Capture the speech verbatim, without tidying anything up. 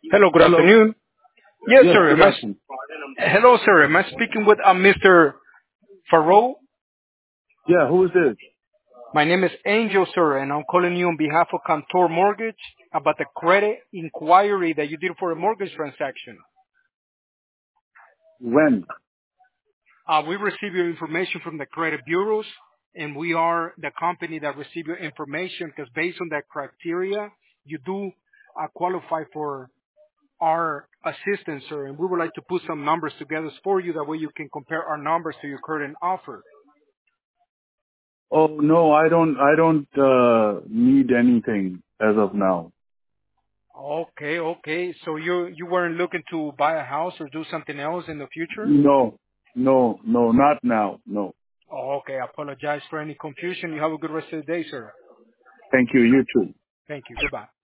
Hello, good Hello. afternoon. Yes, Yes, sir. good Am I, afternoon. hello, sir. Am I speaking with uh, Mister Farrow? Yeah, who is this? My name is Angel, sir, and I'm calling you on behalf of Cantor Mortgage about the credit inquiry that you did for a mortgage transaction. When? Uh, we receive your information from the credit bureaus, and we are the company that receive your information because based on that criteria, you do uh, qualify for our assistance, sir, and we would like to put some numbers together for you. That way you can compare our numbers to your current offer. Oh, no, I don't, I don't, uh, need anything as of now. Okay, okay. So you you weren't looking to buy a house or do something else in the future? No, no, no, not now. No. Oh, okay. I apologize for any confusion. You have a good rest of the day, sir. Thank you. You too. Thank you. Goodbye.